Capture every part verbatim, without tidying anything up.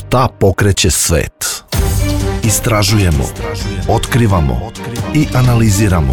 Šta pokreće svet? Istražujemo, otkrivamo i analiziramo.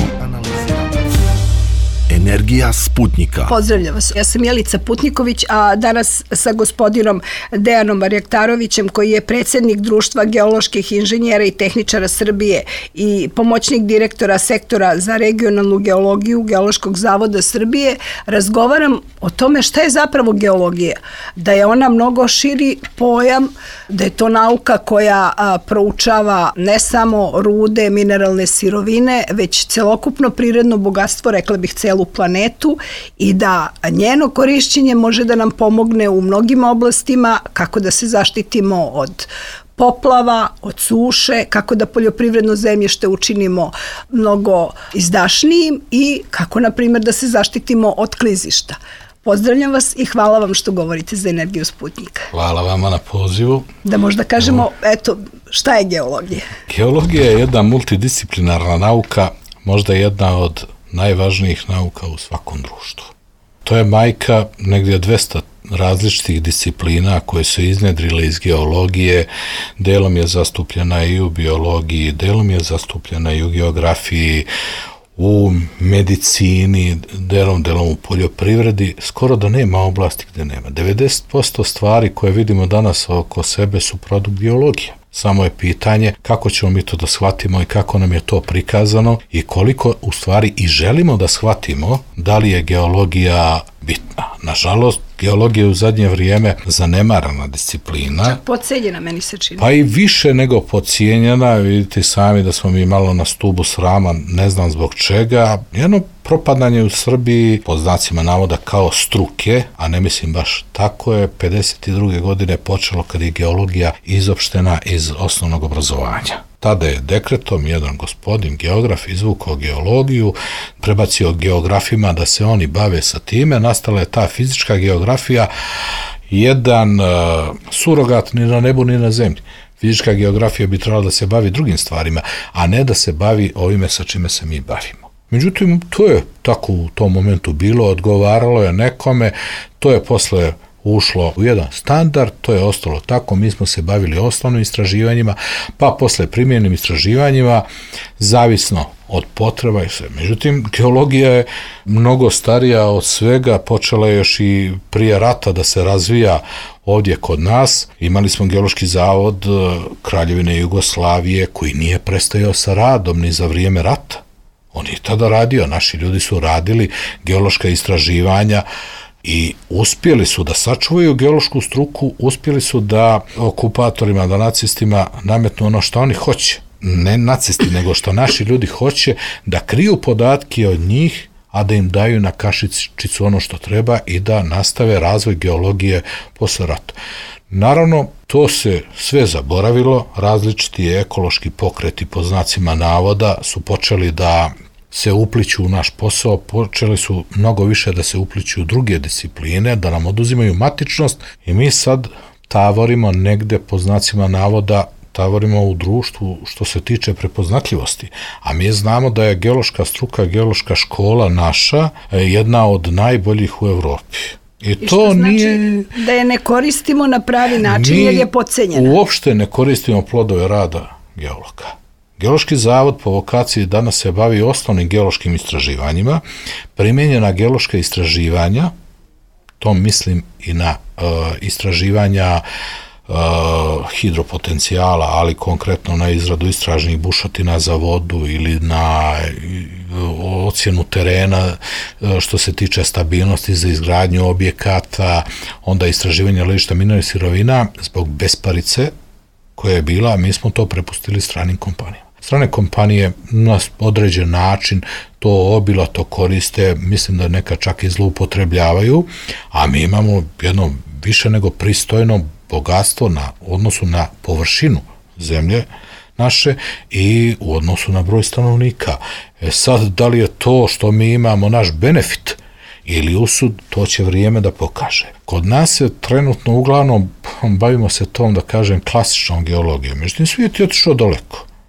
Energija Sputnjika. Pozdravljam vas. Ja sam Jelica Putniković, a danas sa gospodinom Dejanom Arjaktarovićem, koji je predsjednik Društva geoloških inženjera i tehničara Srbije i pomoćnik direktora sektora za regionalnu geologiju Geološkog zavoda Srbije, razgovaram o tome šta je zapravo geologija. Da je ona mnogo širi pojam, da je to nauka koja a, proučava ne samo rude, mineralne sirovine, već celokupno prirodno bogatstvo, rekla bih celu planetu, i da njeno korišćenje može da nam pomogne u mnogim oblastima, kako da se zaštitimo od poplava, od suše, kako da poljoprivredno zemljište učinimo mnogo izdašnijim i kako, na primjer, da se zaštitimo od klizišta. Pozdravljam vas i hvala vam što govorite za Energiju Sputnjika. Hvala vama na pozivu. Da možda kažemo, eto, šta je geologija? Geologija je jedna multidisciplinarna nauka, možda jedna od najvažnijih nauka u svakom društvu. To je majka negdje dvesta različitih disciplina koje su iznedrile iz geologije, delom je zastupljena i u biologiji, delom je zastupljena i u geografiji, u medicini, delom, delom u poljoprivredi, skoro da nema oblasti gdje nema. devedeset posto stvari koje vidimo danas oko sebe su produkt geologije. Samo je pitanje kako ćemo mi to da shvatimo i kako nam je to prikazano i koliko u stvari i želimo da shvatimo da li je geologija bitna. Nažalost, geologija je u zadnje vrijeme zanemarana disciplina. Čak podcijenjena, meni se čini. Pa i više nego podcijenjena. Vidite sami da smo mi malo na stubu srama, ne znam zbog čega. Jedno propadanje u Srbiji, pod znacima navoda, kao struke, a ne mislim baš tako, je pedeset druge godine počelo kad je geologija izopštena iz osnovnog obrazovanja. Tada je dekretom jedan gospodin, geograf, izvukao geologiju, prebacio geografima da se oni bave sa time, nastala je ta fizička geografija, jedan uh, surogat ni na nebu ni na zemlji. Fizička geografija bi trebala da se bavi drugim stvarima, a ne da se bavi ovime sa čime se mi bavimo. Međutim, to je tako u tom momentu bilo, odgovaralo je nekome, to je posle ušlo u jedan standard, to je ostalo tako, mi smo se bavili osnovnim istraživanjima, pa posle primjenim istraživanjima, zavisno od potreba i sve. Međutim, geologija je mnogo starija od svega, počela je još i prije rata da se razvija ovdje kod nas. Imali smo Geološki zavod Kraljevine Jugoslavije koji nije prestajao sa radom ni za vrijeme rata. On je tada radio, naši ljudi su radili geološka istraživanja i uspjeli su da sačuvaju geološku struku, uspjeli su da okupatorima, da nacistima nametnu ono što oni hoće. Ne nacisti, nego što naši ljudi hoće, da kriju podatke od njih, a da im daju na kašičicu ono što treba i da nastave razvoj geologije posle rata. Naravno, to se sve zaboravilo, različiti ekološki pokreti po znacima navoda su počeli da se upliću u naš posao, počeli su mnogo više da se upliću u druge discipline, da nam oduzimaju matičnost i mi sad tavorimo negde po znacima navoda, tavorimo u društvu što se tiče prepoznatljivosti. A mi znamo da je geološka struka, geološka škola naša jedna od najboljih u Evropi. I, I to što znači nije, da je ne koristimo na pravi način jer je podcenjena. Uopšte ne koristimo plodove rada geologa. Geološki zavod po vokaciji danas se bavi osnovnim geološkim istraživanjima. Primjenjena geološka istraživanja, to mislim i na uh, istraživanja uh, hidropotencijala, ali konkretno na izradu istražnih bušotina za vodu ili na uh, ocjenu terena uh, što se tiče stabilnosti za izgradnju objekata, onda istraživanja ležišta mineralnih sirovina zbog besparice koja je bila, mi smo to prepustili stranim kompanijama. Strane kompanije na određen način to obilato koriste, mislim da neka čak i zloupotrebljavaju, a mi imamo jedno više nego pristojno bogatstvo na odnosu na površinu zemlje naše i u odnosu na broj stanovnika. E sad, da li je to što mi imamo naš benefit ili usud, to će vrijeme da pokaže. Kod nas se trenutno uglavnom bavimo se tom, da kažem, klasičnom geologijom. Međutim, svijet je otišao daleko.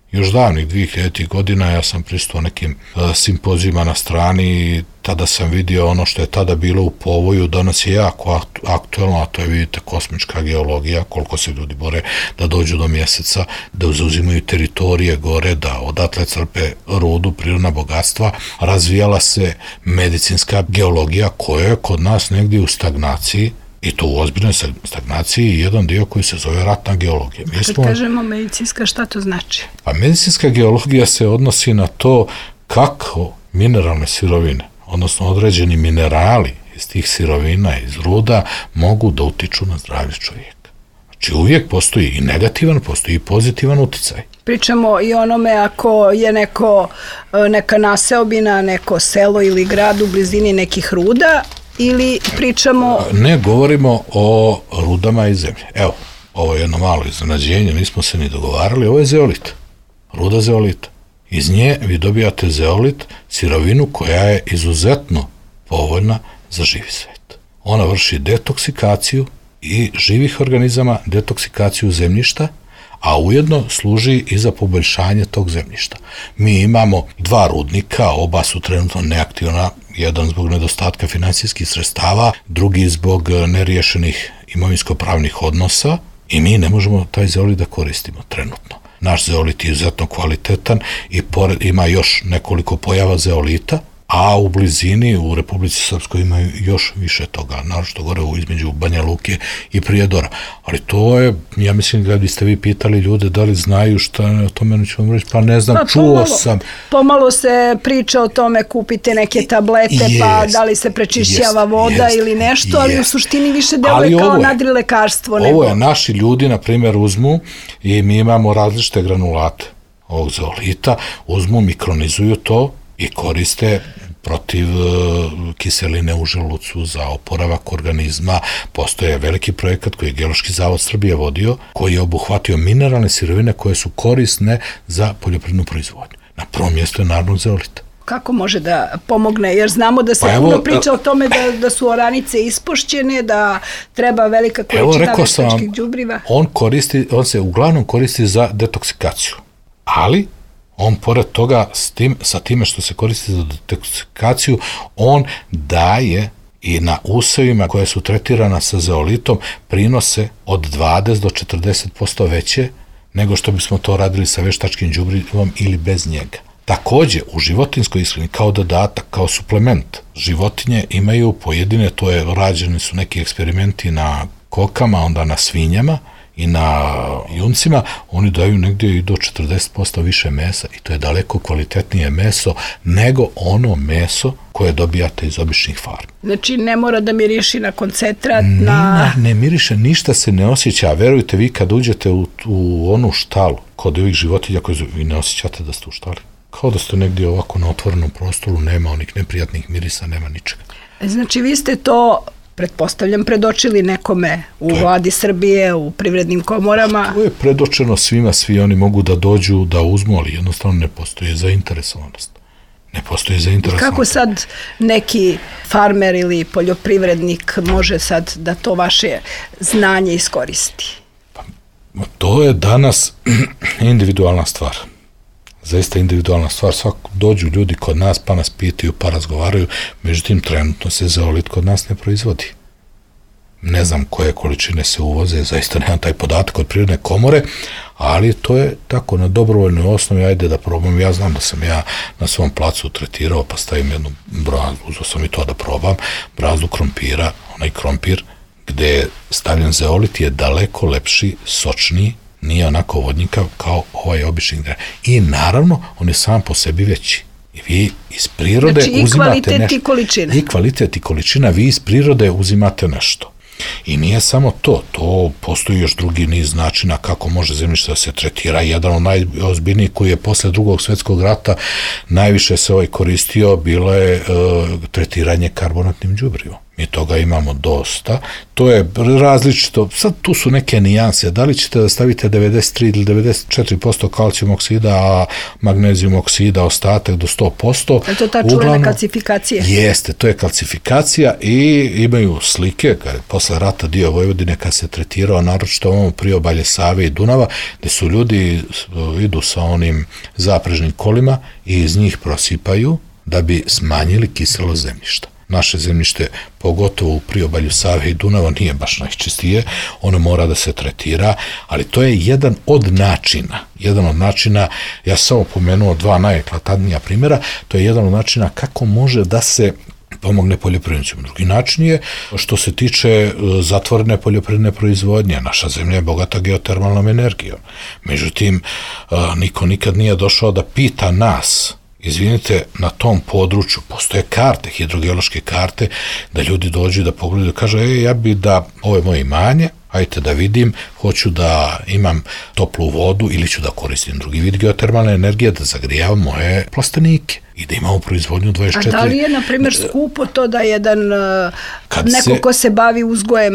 Još davnih dvije hiljaditih godina ja sam prisutovao nekim uh, simpozijima na strani i tada sam vidio ono što je tada bilo u povoju, danas je jako aktuelno, a to je, vidite, kosmička geologija, koliko se ljudi bore da dođu do mjeseca, da zauzimaju teritorije gore, da odatle crpe rudu, prirodna bogatstva. Razvijala se medicinska geologija koja je kod nas negdje u stagnaciji, i to u ozbiljnoj stagnaciji, i jedan dio koji se zove ratna geologija. Mi smo... Kad kažemo medicinska, šta to znači? Pa medicinska geologija se odnosi na to kako mineralne sirovine, odnosno određeni minerali iz tih sirovina, iz ruda, mogu da utiču na zdravlje čovjeka. Znači uvijek postoji i negativan, postoji i pozitivan uticaj. Pričamo i onome ako je neko, neka naseobina, neko selo ili grad u blizini nekih ruda, ili pričamo... Ne, govorimo o rudama iz zemlje. Evo, ovo je jedno malo iznenađenje, nismo se ni dogovarali, ovo je zeolit, ruda zeolita. Iz nje vi dobijate zeolit, sirovinu koja je izuzetno povoljna za živi svijet. Ona vrši detoksikaciju i živih organizama, detoksikaciju zemljišta, a ujedno služi i za poboljšanje tog zemljišta. Mi imamo dva rudnika, oba su trenutno neaktivna, jedan zbog nedostatka finansijskih sredstava, drugi zbog neriješenih imovinsko-pravnih odnosa, i mi ne možemo taj zeolit da koristimo trenutno. Naš zeolit je izuzetno kvalitetan i pored, ima još nekoliko pojava zeolita, a u blizini u Republici Srpskoj imaju još više toga, naročito gore između Banja Luke i Prijedora. Ali to je, ja mislim, da biste vi pitali ljude da li znaju šta, o tome neću vam reći, pa ne znam, pa, čuo pomalo, sam. Pomalo se priča o tome, kupite neke tablete, jest, pa da li se prečišćava jest, voda jest, ili nešto, jest. Ali u suštini više deluje kao nadrilekarstvo. Nego. Ovo je, naši ljudi, na primjer, uzmu i mi imamo različite granulate ovog zeolita, uzmu, mikronizuju to i koriste protiv kiseline u želucu, za oporavak organizma. Postoje veliki projekat koji je Geološki zavod Srbije vodio, koji je obuhvatio mineralne sirovine koje su korisne za poljoprivrednu proizvodnju. Na prvom mjestu je naravno zeolita. Kako može da pomogne? Jer znamo da se pa puno evo, priča o tome da, da su oranice ispušćene, da treba velika količina veštačkih đubriva. On koristi, on se uglavnom koristi za detoksikaciju, ali on pored toga s tim, sa time što se koristi za detoksikaciju, on daje i na usevima koje su tretirana sa zeolitom prinose od dvadeset do četrdeset posto veće nego što bismo to radili sa veštačkim đubrivom ili bez njega. Također, u životinjskoj ishrani, kao dodatak, kao suplement, životinje imaju pojedine, to je, rađeni su neki eksperimenti na kokama, onda na svinjama i na juncima, oni daju negdje i do četrdeset posto više mesa, i to je daleko kvalitetnije meso nego ono meso koje dobijate iz običnih farmi. Znači ne mora da miriši na koncentrat, ne, na... Ne, ne miriše, ništa se ne osjeća, verujte, vi kad uđete u, u onu štalu, kod ovih životinja koje vi ne osjećate da ste u štali. Kao da ste negdje ovako na otvorenom prostoru, nema onih neprijatnih mirisa, nema ničega. Znači vi ste to, pretpostavljam, predočili nekome u je, vladi Srbije, u privrednim komorama. To je predočeno svima, svi oni mogu da dođu, da uzmu, ali jednostavno ne postoji zainteresovanost. Ne postoji zainteresovanost. Kako sad neki farmer ili poljoprivrednik može sad da to vaše znanje iskoristi? Pa, to je danas individualna stvar. Zaista individualna stvar, svako dođu ljudi kod nas pa nas pitaju, pa razgovaraju, međutim trenutno se zeolit kod nas ne proizvodi. Ne znam koje količine se uvoze, zaista nemam taj podatak od Prirodne komore, ali to je tako na dobrovoljnoj osnovi, ajde da probam. Ja znam da sam ja na svom placu tretirao, pa stavim jednu brazdu, uzeo sam i to da probam, brazdu krompira, onaj krompir gde je stavljen zeolit je daleko lepši, sočniji, nije onako vodnjikav kao ovaj obični granat. I naravno, on je sam po sebi veći. I vi iz prirode znači, uzimate nešto. Znači i kvalitet i količina. I kvalitet i količina, vi iz prirode uzimate nešto. I nije samo to, to postoji još drugi niz načina kako može zemljište da se tretira. Jedan od najozbiljnijih koji je posle drugog svjetskog rata najviše se ovaj koristio, bilo je e, tretiranje karbonatnim đubrivom. Mi toga imamo dosta. To je različito. Sad tu su neke nijanse. Da li ćete da stavite devedeset tri ili devedeset četiri posto kalcijum oksida, a magnezijum oksida ostatak do sto posto? Je to ta čuvena kalcifikacija? Jeste, to je kalcifikacija i imaju slike, kada je posle rata dio Vojvodine kad se tretirao, naročito ovom priobalje Save i Dunava, gde su ljudi idu sa onim zaprežnim kolima i iz njih prosipaju da bi smanjili kiselo zemljišta. Naše zemljište, pogotovo u priobalju Save i Dunava, nije baš najčistije, ono mora da se tretira, ali to je jedan od načina, jedan od načina, ja sam samo pomenuo dva najeklatantnija primjera, to je jedan od načina kako može da se pomogne poljoprivrednicima. Drugi način je što se tiče zatvorene poljoprivredne proizvodnje. Naša zemlja je bogata geotermalnom energijom. Međutim, niko nikad nije došao da pita nas, izvinite, na tom području postoje karte, hidrogeološke karte, da ljudi dođu da pogledaju, da kažu, e, ja bi da, ovo je moje imanje, ajte da vidim, hoću da imam toplu vodu ili ću da koristim drugi vid geotermalne energije, da zagrijavam moje plastenike i da imamo proizvodnju dvadeset četiri. A da li je, na primjer, skupo to da jedan Kad neko se, ko se bavi uzgojem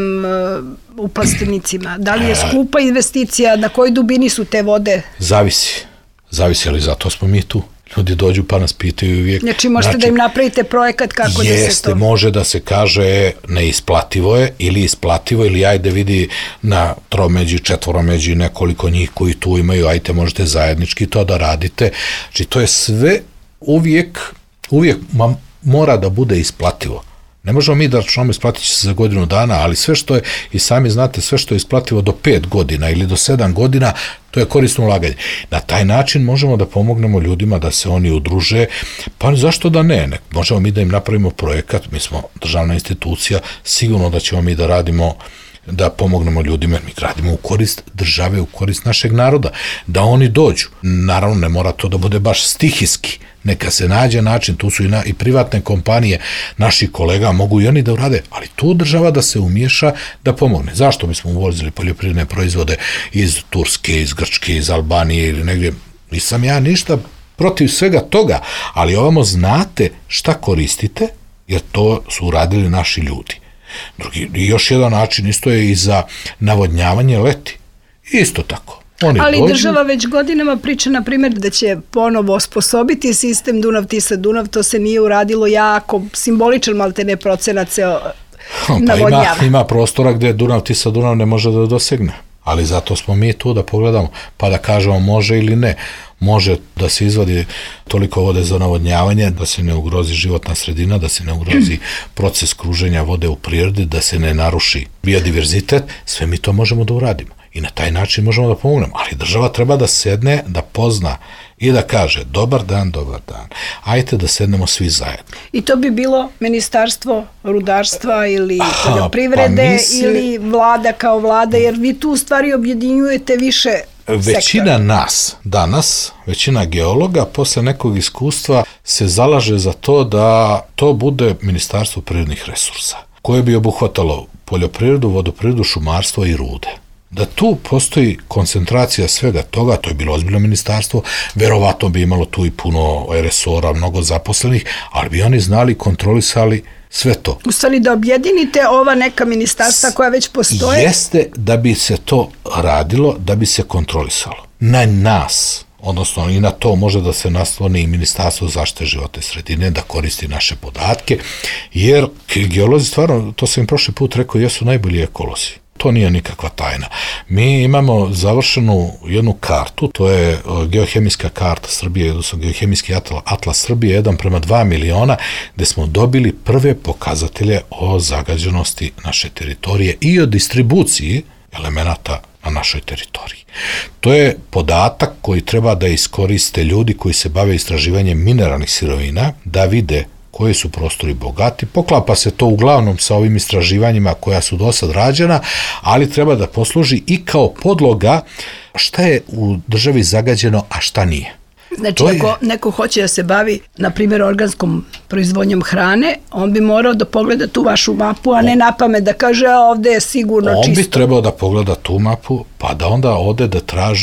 u plastenicima, da li je skupa investicija, na kojoj dubini su te vode? Zavisi. Zavisi, ali zato smo mi tu. Ljudi dođu pa nas pitaju uvijek. Znači možete znači, da im napravite projekat kako jeste, da se to... može da se kaže neisplativo je ili isplativo ili ajde vidi na tromeđi, četvoromeđi nekoliko njih koji tu imaju, ajte možete zajednički to da radite. Znači to je sve uvijek, uvijek mora da bude isplativo. Ne možemo mi da računamo isplatit će se za godinu dana, ali sve što je, i sami znate, sve što je isplativo do pet godina ili do sedam godina, to je korisno ulaganje. Na taj način možemo da pomognemo ljudima da se oni udruže, pa zašto da ne? ne? Možemo mi da im napravimo projekat, mi smo državna institucija, sigurno da ćemo mi da radimo, da pomognemo ljudima, mi gradimo u korist države, u korist našeg naroda, da oni dođu. Naravno, ne mora to da bude baš stihijski, neka se nađe način, tu su i, na, i privatne kompanije, naših kolega, mogu i oni da urade, ali tu država da se umiješa, da pomogne. Zašto mi smo uvozili poljoprivredne proizvode iz Turske, iz Grčke, iz Albanije ili negdje? Nisam ja ništa protiv svega toga, ali ovamo znate šta koristite, jer to su uradili naši ljudi. Drugi, i još jedan način isto je i za navodnjavanje leti. Isto tako. Oni ali dođu. Država već godinama priča, na primjer, da će ponovo osposobiti sistem Dunav-Tisa-Dunav, to se nije uradilo jako, simboličan maltene procenat se navodnjava. Pa ima, ima prostora gdje Dunav-Tisa-Dunav ne može da dosegne, ali zato smo mi tu da pogledamo, pa da kažemo može ili ne. Može da se izvadi toliko vode za navodnjavanje, da se ne ugrozi životna sredina, da se ne ugrozi proces kruženja vode u prirodi, da se ne naruši biodiverzitet, sve mi to možemo da uradimo. I na taj način možemo da pomognemo. Ali država treba da sedne, da pozna i da kaže dobar dan, dobar dan. Ajte da sednemo svi zajedno. I to bi bilo Ministarstvo rudarstva ili poljoprivrede pa se... ili vlada kao vlada, jer vi tu u stvari objedinjujete više Većina sektora. Nas danas, većina geologa, posle nekog iskustva se zalaže za to da to bude Ministarstvo prirodnih resursa, koje bi obuhvatalo poljoprivredu, vodoprivredu, šumarstvo i rude. Da tu postoji koncentracija svega toga, to je bilo ozbiljno ministarstvo, verovatno bi imalo tu i puno resora, mnogo zaposlenih, ali bi oni znali, kontrolisali sve to. U stvari da objedinite ova neka ministarstva koja već postoje? Jeste da bi se to radilo, da bi se kontrolisalo. Na nas, odnosno i na to može da se nasloni i Ministarstvo zaštite životne sredine, da koristi naše podatke, jer geolozi stvarno, to sam im prošli put rekao, jesu najbolji ekolozi. To nije nikakva tajna. Mi imamo završenu jednu kartu, to je geohemijska karta Srbije, odnosno geohemijski atlas Srbije, jedan prema dva miliona, gde smo dobili prve pokazatelje o zagađenosti naše teritorije i o distribuciji elemenata na našoj teritoriji. To je podatak koji treba da iskoriste ljudi koji se bave istraživanjem mineralnih sirovina, da vide koji su prostori bogati. Poklapa se to uglavnom sa ovim istraživanjima koja su do sad rađena, ali treba da posluži i kao podloga šta je u državi zagađeno, a šta nije. Znači, je... ako neko hoće da se bavi, na primjer, organskom proizvodnjom hrane, on bi morao da pogleda tu vašu mapu, a ne na pamet da kaže, a ovde je sigurno on čisto. On bi trebao da pogleda tu mapu, pa da onda ode da traži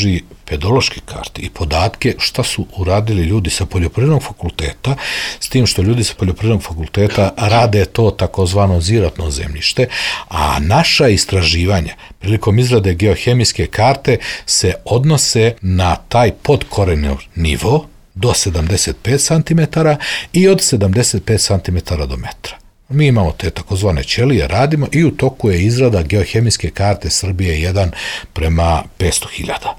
pedološke karte i podatke šta su uradili ljudi sa poljoprivrednog fakulteta, s tim što ljudi sa poljoprivrednog fakulteta rade to takozvano ziratno zemljište, a naša istraživanja prilikom izrade geohemijske karte se odnose na taj podkorenov nivo do sedamdeset pet centimetara i od sedamdeset pet centimetara do metra. Mi imamo te takozvane ćelije, radimo i u toku je izrada geohemijske karte Srbije jedan prema petsto hiljada.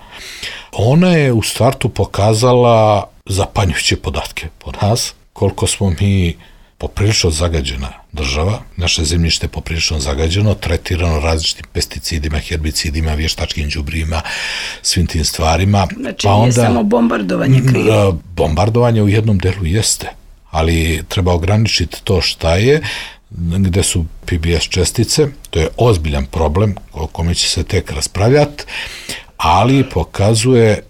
Ona je u startu pokazala zapanjujuće podatke po nas, koliko smo mi poprilično zagađena država, naše zemljište je poprilično zagađeno, tretirano različitim pesticidima, herbicidima, vještačkim đubrima, svim tim stvarima. Znači pa onda, nije samo bombardovanje krivo. Bombardovanje u jednom delu jeste, ali treba ograničiti to šta je, gde su P B S čestice, to je ozbiljan problem o kome će se tek raspravljati, ali pokazuje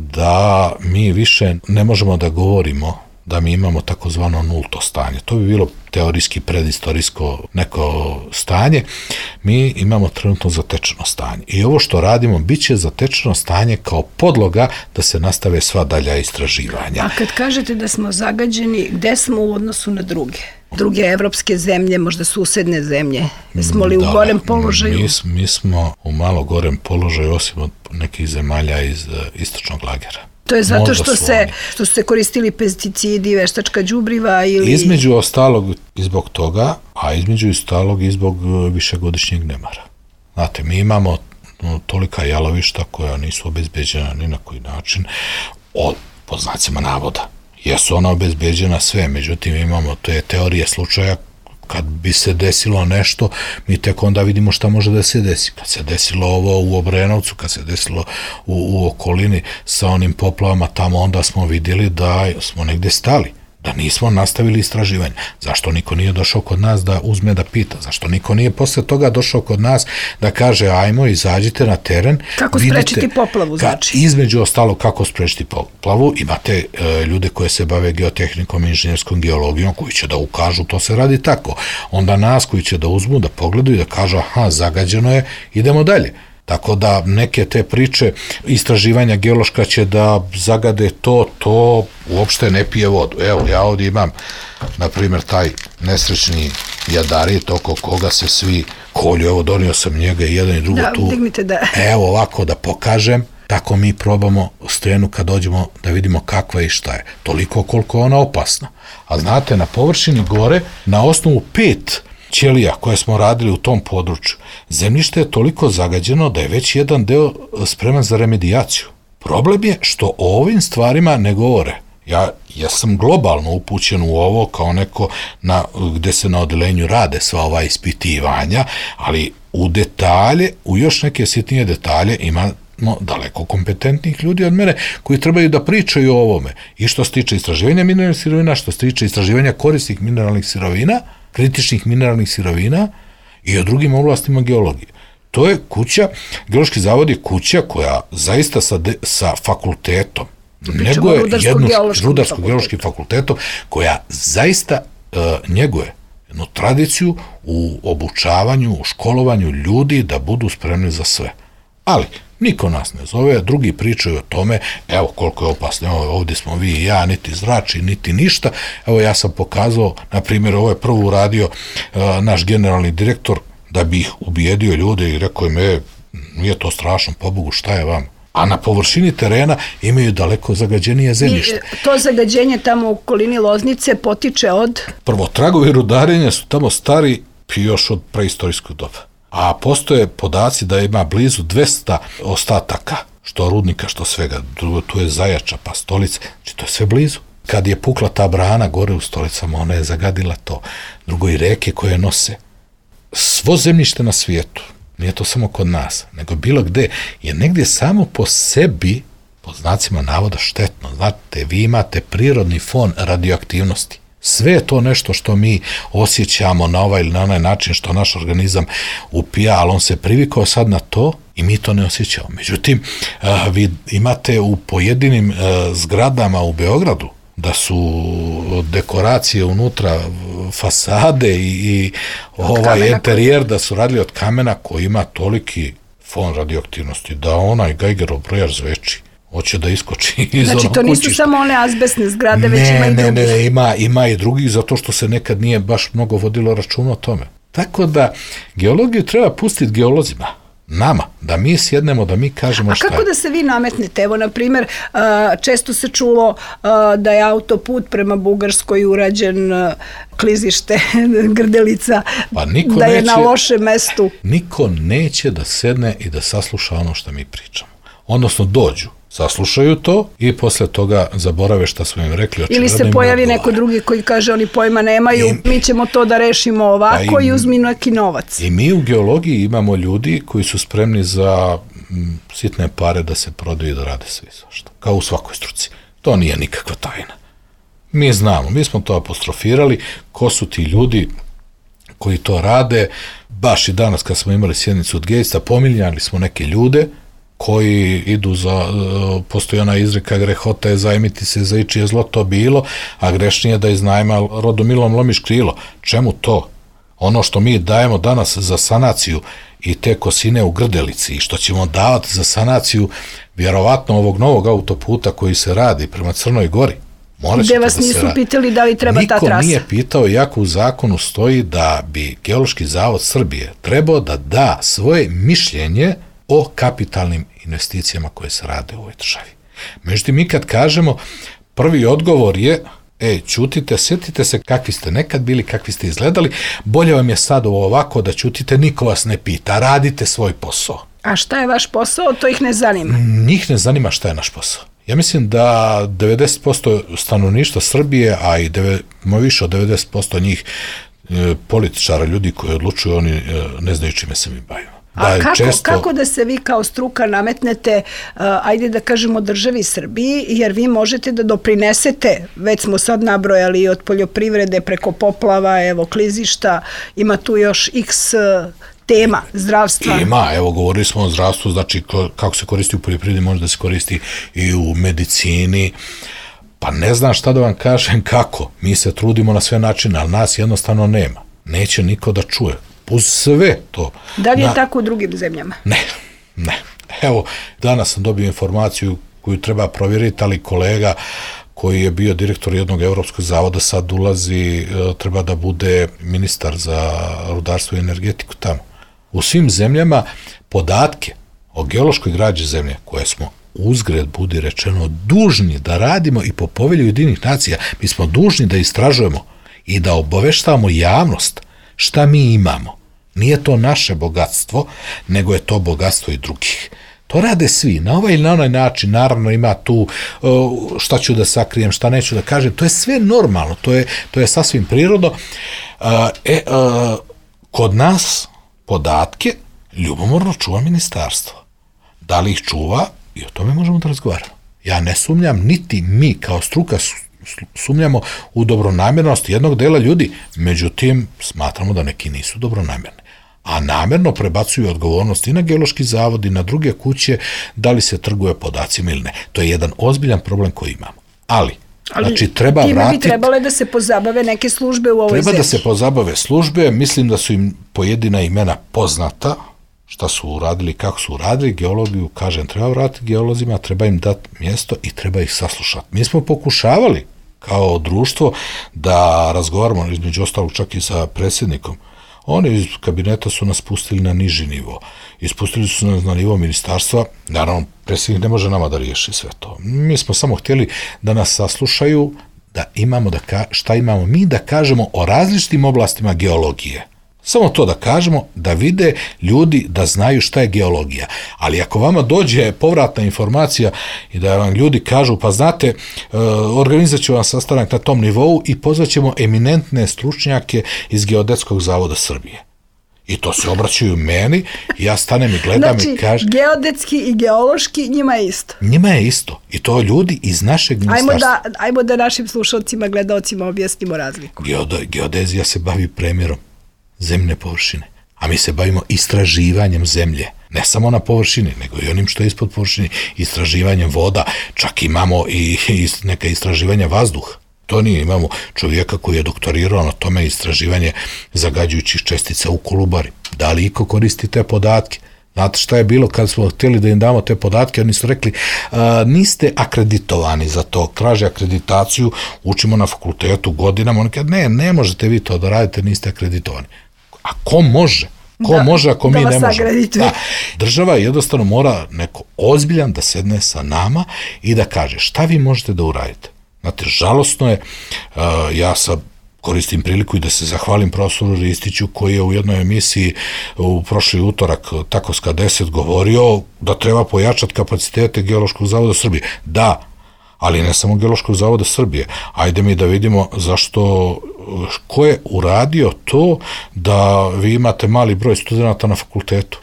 da mi više ne možemo da govorimo da mi imamo takozvano nulto stanje. To bi bilo teorijski predistorijsko neko stanje. Mi imamo trenutno zatečeno stanje. I ovo što radimo bit će zatečeno stanje kao podloga da se nastave sva dalja istraživanja. A kad kažete da smo zagađeni, gde smo u odnosu na druge? Druge evropske zemlje, možda susedne zemlje? Smo li da, u gorem položaju? Mi, mi smo u malo gorem položaju, osim od nekih zemalja iz uh, istočnog lagera. To je zato što se, što su se koristili pesticidi, veštačka đubriva ili... Između ostalog i zbog toga, a između ostalog i zbog višegodišnjeg nemara. Znate, mi imamo tolika jalovišta koja nisu obezbeđena ni na koji način, od, po znacima navoda. Jesu ona obezbeđena sve, međutim imamo te teorije slučaja kad bi se desilo nešto, mi tek onda vidimo šta može da se desi. Kad se desilo ovo u Obrenovcu, kad se desilo u, u okolini sa onim poplavama tamo, onda smo vidjeli da smo negde stali, da nismo nastavili istraživanje. Zašto niko nije došao kod nas da uzme da pita? Zašto niko nije posle toga došao kod nas da kaže ajmo, izađite na teren. Kako vidite, sprečiti poplavu, znači? Ka, između ostalo, kako sprečiti poplavu, imate e, ljude koje se bave geotehnikom i inženjerskom geologijom, koji će da ukažu, to se radi tako. Onda nas koji će da uzmu, da pogledaju i da kažu, aha, zagađeno je, idemo dalje. Tako da neke te priče, istraživanja geološka će da zagade to, to uopšte ne pije vodu. Evo, ja ovdje imam, na primjer, taj nesrećni jadarit oko koga se svi kolju. Evo, donio sam njega i jedan i drugo da, tu. Dignite da. Evo, ovako da pokažem, tako mi probamo stenu kad dođemo da vidimo kakva je i šta je. Toliko koliko je ona opasna. A znate, na površini gore, na osnovu pet ćelija koje smo radili u tom području, zemljište je toliko zagađeno da je već jedan deo spreman za remedijaciju. Problem je što o ovim stvarima ne govore. Ja, ja sam globalno upućen u ovo kao neko na, gde se na odelenju rade sva ova ispitivanja, ali u detalje, u još neke sitnije detalje ima no, daleko kompetentnih ljudi od mene koji trebaju da pričaju o ovome. I što se tiče istraživanja mineralnih sirovina, što se tiče istraživanja korisnih mineralnih sirovina, kritičnih mineralnih sirovina i o drugim oblastima geologije. To je kuća, Geološki zavod je kuća koja zaista sa, de, sa fakultetom, nego je jednu rudarsko-geološkim fakultetom, koja zaista uh, njeguje jednu tradiciju u obučavanju, u školovanju ljudi da budu spremni za sve. Ali niko nas ne zove, drugi pričaju o tome, evo koliko je opasno, evo, ovdje smo vi i ja, niti zrači, niti ništa. Evo ja sam pokazao, na primjer, ovo je prvo uradio uh, naš generalni direktor da bi ih ubijedio ljude i rekao im, e, nije to strašno, pobogu, šta je vam? A na površini terena imaju daleko zagađenije zemljište. I to zagađenje tamo u okolini Loznice potiče od? Prvo, tragovi rudarenja su tamo stari još od preistorijskog doba. A postoje podaci da ima blizu dvesta ostataka, što rudnika, što svega. Drugo, tu je Zajača, pa Stolice, znači to je sve blizu. Kad je pukla ta brana gore u Stolicama, ona je zagadila to. Drugo, i reke koje nose. Svo zemljište na svijetu, nije to samo kod nas, nego bilo gde, je negdje samo po sebi, po znacima navoda, štetno. Znate, vi imate prirodni fon radioaktivnosti. Sve je to nešto što mi osjećamo na ovaj ili na onaj način, što naš organizam upija, ali on se privikao sad na to i mi to ne osjećamo. Međutim, vi imate u pojedinim zgradama u Beogradu da su dekoracije unutra, fasade i, i ovaj interijer da su radili od kamena koji ima toliki fon radioaktivnosti da onaj Geigerov brojač zveči. hoće da iskoči iz znači, onog to nisu kućišta. samo one azbestne zgrade, već ne, ima i ne, drugih. Ne, ne, ima, ima i drugih, zato što se nekad nije baš mnogo vodilo računa o tome. Tako da, geologiju treba pustiti geolozima, nama, da mi sjednemo, da mi kažemo šta je. A kako da se vi nametnete? Evo, na primjer, često se čulo da je autoput prema Bugarskoj urađen klizište, Grdelica, pa niko da je neće, na lošem mestu. Niko neće da sedne i da sasluša ono što mi pričamo. Odnosno, dođu, saslušaju to i posle toga zaborave šta smo im rekli. Ili se pojavi neko drugi koji kaže oni pojma nemaju, I, mi ćemo to da rešimo ovako pa i, i uzmi neki novac. I mi u geologiji imamo ljudi koji su spremni za m, sitne pare da se prodaju i da rade sve svašta. Kao u svakoj struci. To nije nikakva tajna. Mi znamo, mi smo to apostrofirali, ko su ti ljudi koji to rade. Baš i danas kad smo imali sjednicu od Gatesa, pominjali smo neke ljude koji idu za, postoji ona izreka grehota je zajmiti se za ičije zlo to bilo, a grešnije da iznajma rodomilom lomiš krilo. Čemu to? Ono što mi dajemo danas za sanaciju i te kosine u Grdelici i što ćemo davati za sanaciju vjerovatno ovog novog autoputa koji se radi prema Crnoj Gori. Gde vas nisu radi. Pitali da li treba Niko ta trasa? Niko nije pitao, iako u zakonu stoji da bi Geološki zavod Srbije trebao da da svoje mišljenje o kapitalnim investicijama koje se rade u ovoj državi. Međutim, mi kad kažemo, prvi odgovor je, ej, ćutite, sjetite se kakvi ste nekad bili, kakvi ste izgledali, bolje vam je sad ovo ovako da ćutite, niko vas ne pita, radite svoj posao. A šta je vaš posao, to ih ne zanima? Njih ne zanima šta je naš posao. Ja mislim da devedeset posto stanovništva Srbije, a i deve, više od devedeset posto njih e, političara, ljudi koji odlučuju, oni e, ne znaju čime se mi bavimo. A kako, često... kako da se vi kao struka nametnete, uh, ajde da kažemo državi Srbiji, jer vi možete da doprinesete, već smo sad nabrojali od poljoprivrede preko poplava, evo klizišta, ima tu još x uh, tema zdravstva. Ima, evo govorili smo o zdravstvu, znači kako se koristi u poljoprivredi, može da se koristi i u medicini. Pa ne znam šta da vam kažem kako, mi se trudimo na sve načine, ali nas jednostavno nema. Neće niko da čuje. Uz sve to. Da li je na... tako u drugim zemljama? Ne, ne. Evo, danas sam dobio informaciju koju treba provjeriti, ali kolega koji je bio direktor jednog evropskog zavoda sad ulazi, treba da bude ministar za rudarstvo i energetiku tamo. U svim zemljama podatke o geološkoj građi zemlje, koje smo uzgred, budi rečeno, dužni da radimo i po povelju Ujedinjenih nacija, mi smo dužni da istražujemo i da obaveštavamo javnost šta mi imamo. Nije to naše bogatstvo, nego je to bogatstvo i drugih. To rade svi, na ovaj ili na onaj način, naravno ima tu šta ću da sakrijem, šta neću da kažem, to je sve normalno, to je, to je sasvim prirodno. E, kod nas podatke ljubomorno čuva ministarstvo. Da li ih čuva, i o tome možemo da razgovaramo. Ja ne sumnjam, niti mi kao struka sumnjamo u dobronamjernost jednog dela ljudi, međutim, smatramo da neki nisu dobronamjerni. A namjerno prebacuju odgovornost i na Geološki zavod i na druge kuće, da li se trguje podacima ili ne. To je jedan ozbiljan problem koji imamo. Ali, Ali znači, treba time vratiti... bi trebale da se pozabave neke službe u ovoj treba zemlji. Treba da se pozabave službe, mislim da su im pojedina imena poznata, šta su uradili, kako su uradili, geologiju, kažem, treba vratiti geolozima, treba im dati mjesto i treba ih saslušati. Mi smo pokušavali kao društvo da razgovaramo, između ostalog čak i sa predsjednikom. Oni iz kabineta su nas pustili na niži nivo. Ispustili su nas na nivo ministarstva. Naravno, predsjednik ne može nama da riješi sve to. Mi smo samo htjeli da nas saslušaju, da imamo da ka, šta imamo mi da kažemo o različitim oblastima geologije. Samo to da kažemo, da vide ljudi da znaju šta je geologija. Ali ako vama dođe povratna informacija i da vam ljudi kažu, pa znate, organizat ću vam sastanak na tom nivou i pozvat ćemo eminentne stručnjake iz Geodetskog zavoda Srbije. I to se obraćaju meni, ja stanem i gledam znači, i kažem... Znači, geodetski i geološki, njima je isto. Njima je isto. I to ljudi iz našeg ministarstva. Ajmo da, ajmo da našim slušalcima, gledalcima objasnimo razliku. Geode, geodezija se bavi premjerom zemljne površine, a mi se bavimo istraživanjem zemlje, ne samo na površini, nego i onim što je ispod površine, istraživanjem voda, čak imamo i, i neka istraživanja vazduha. To nije, imamo čovjeka koji je doktorirao na tome istraživanje zagađujućih čestica u Kolubari. Da li iko koristi te podatke? Znate šta je bilo kad smo htjeli da im damo te podatke, oni su rekli niste akreditovani za to, traže akreditaciju, učimo na fakultetu godinama, oni kaže ne, ne možete vi to da radite, niste akreditovani. A ko može? Ko da, može ako mi ne možemo? Da, država jednostavno mora neko ozbiljan da sedne sa nama i da kaže šta vi možete da uradite. Znate, žalosno je, uh, ja sam koristim priliku i da se zahvalim profesoru Ristiću koji je u jednoj emisiji u prošli utorak Takovska deset govorio da treba pojačati kapacitete Geološkog zavoda Srbije. Da, ali ne samo Geološkog zavoda Srbije. Ajde mi da vidimo zašto, ko je uradio to da vi imate mali broj studenta na fakultetu.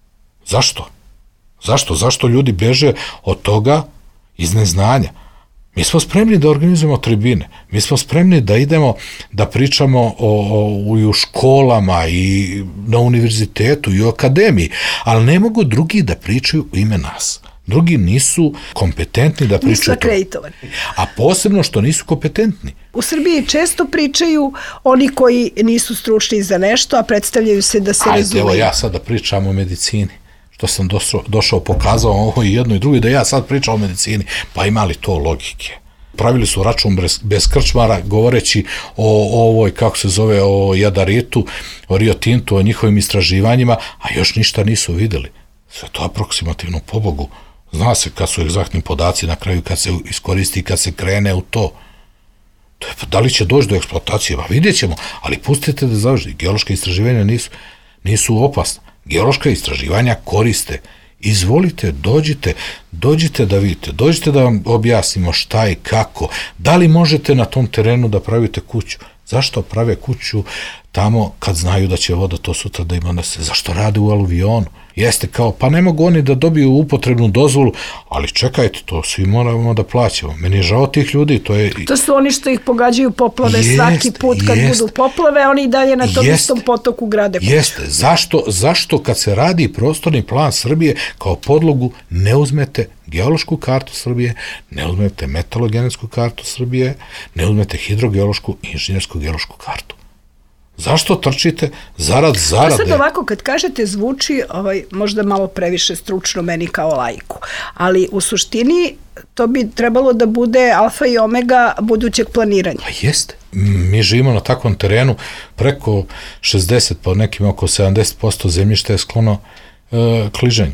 Zašto? Zašto? Zašto ljudi beže od toga iz neznanja? Mi smo spremni da organizujemo tribine, mi smo spremni da idemo da pričamo o, o, i u školama i na univerzitetu i u akademiji, ali ne mogu drugi da pričaju u ime nas. Drugi nisu kompetentni da pričaju. Nisu akreditovani. A posebno što nisu kompetentni. U Srbiji često pričaju oni koji nisu stručni za nešto, a predstavljaju se da se Ajde, razumiju. Evo ja sad da pričam o medicini. Što sam došao, došao pokazao ovo i jedno i drugo, da ja sad pričam o medicini, pa ima li to logike? Pravili su račun bez, bez krčmara, govoreći o, o ovoj, kako se zove, o Jadaritu, o Rio Tintu, o njihovim istraživanjima, a još ništa nisu videli. Sve to aproksimativno, pobogu. Zna se kad su egzaktni podaci na kraju, kad se iskoristi, kad se krene u to. To je, da li će doći do eksploatacije? Pa vidjet ćemo, ali pustite da završi. Geološka istraživanja nisu, nisu opasna. Geološka istraživanja koriste. Izvolite, dođite, dođite da vidite, dođite da vam objasnimo šta i kako. Da li možete na tom terenu da pravite kuću? Zašto prave kuću tamo kad znaju da će voda to sutra da im odnese? Zašto rade u aluvionu? Jeste kao, pa ne mogu oni da dobiju upotrebnu dozvolu, ali čekajte, to svi moramo da plaćamo. Meni je žao tih ljudi, to je... To su oni što ih pogađaju poplave jest, svaki put kad jest, budu poplave, oni i dalje na tom jest, istom potoku grade kuću. Jeste, zašto, zašto kad se radi prostorni plan Srbije kao podlogu ne uzmete geološku kartu Srbije, ne uzmete metalogenetsku kartu Srbije, ne uzmete hidrogeološku i inženjersku geološku kartu? Zašto trčite zarad zarade? A sad ovako, kad kažete zvuči ovaj, možda malo previše stručno meni kao laiku, ali u suštini to bi trebalo da bude alfa i omega budućeg planiranja. Pa jeste. Mi živimo na takvom terenu, preko šezdeset, pa nekim oko sedamdeset posto zemljišta je sklono e, kliženju.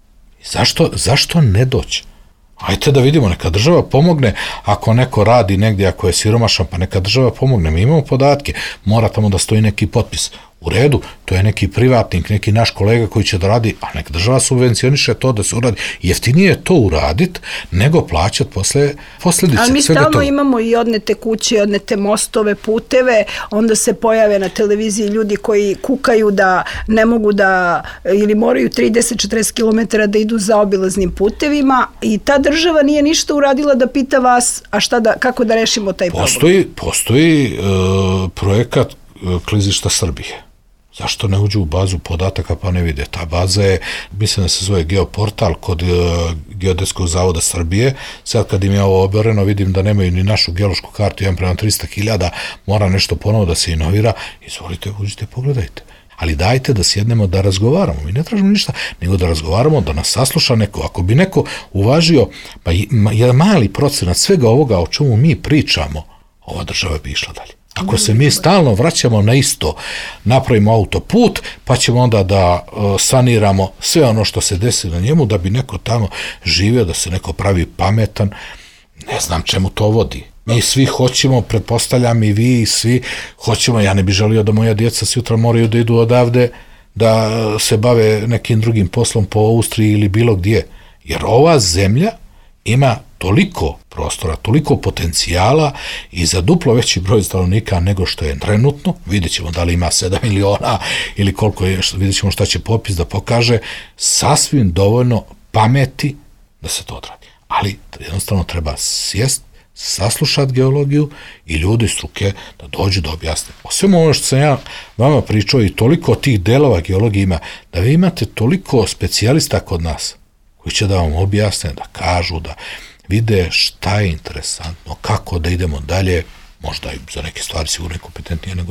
Zašto, zašto ne doći? Ajte da vidimo, neka država pomogne, ako neko radi negdje, ako je siromašan, pa neka država pomogne. Mi imamo podatke, mora tamo da stoji neki potpis. U redu, to je neki privatnik, neki naš kolega koji će da radi, a neka država subvencioniše to da se uradi. Jeftinije je to uraditi nego plaćati posle posljedice. Ali mi stalno imamo i odnete kuće, odnete mostove, puteve, onda se pojave na televiziji ljudi koji kukaju da ne mogu da, ili moraju trideset do četrdeset kilometara da idu za obilaznim putevima i ta država nije ništa uradila da pita vas, a šta da, kako da rešimo taj problem. Postoji, postoji uh, projekat uh, klizišta Srbije. Zašto ne uđu u bazu podataka pa ne vide? Ta baza je, mislim da se zove Geoportal kod uh, Geodetskog zavoda Srbije. Sad kad im je ovo oboreno, vidim da nemaju ni našu geološku kartu, jedan prema trista hiljada, mora nešto ponovo da se inovira. Izvolite, uđite, pogledajte. Ali dajte da sjednemo da razgovaramo. Mi ne tražimo ništa, nego da razgovaramo, da nas sasluša neko. Ako bi neko uvažio pa jedan mali procenat svega ovoga o čemu mi pričamo, ova država bi išla dalje. Ako se mi stalno vraćamo na isto, napravimo autoput, pa ćemo onda da uh, saniramo sve ono što se desi na njemu, da bi neko tamo živio, da se neko pravi pametan, ne znam čemu to vodi. Mi svi hoćemo, pretpostavljam i vi i svi hoćemo, ja ne bih želio da moja djeca sutra moraju da idu odavde, da se bave nekim drugim poslom po Austriji ili bilo gdje. Jer ova zemlja ima toliko prostora, toliko potencijala i za duplo veći broj stanovnika nego što je trenutno. Vidjet ćemo da li ima sedam miliona ili koliko je, vidjet ćemo šta će popis da pokaže, sasvim dovoljno pameti da se to odradi. Ali jednostavno treba sjest, saslušati geologiju i ljudi struke da dođu da objasne. O svemu ono što sam ja vama pričao i toliko tih delova geologije ima, da vi imate toliko specijalista kod nas koji će da vam objasne, da kažu, da vide šta je interesantno, kako da idemo dalje, možda i za neke stvari sigurno kompetentnije nego ja.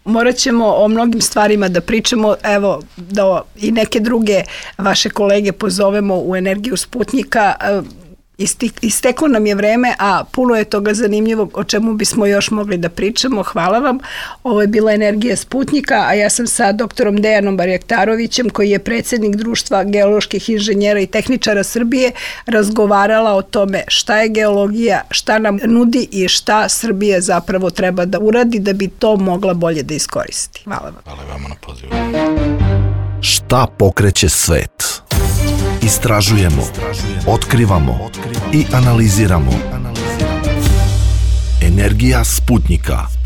Morat ćemo o mnogim stvarima da pričamo, evo, da i neke druge vaše kolege pozovemo u Energiju Sputnjika. Isteklo nam je vreme, a puno je toga zanimljivog o čemu bismo još mogli da pričamo. Hvala vam. Ovo je bila Energija Sputnjika, a ja sam sa doktorom Dejanom Barjaktarovićem, koji je predsjednik Društva geoloških inženjera i tehničara Srbije, razgovarala o tome šta je geologija, šta nam nudi i šta Srbija zapravo treba da uradi da bi to mogla bolje da iskoristi. Hvala vam. Hvala vam na pozivu. Šta pokreće svet? Istražujemo, otkrivamo i analiziramo. Energija Sputnjika.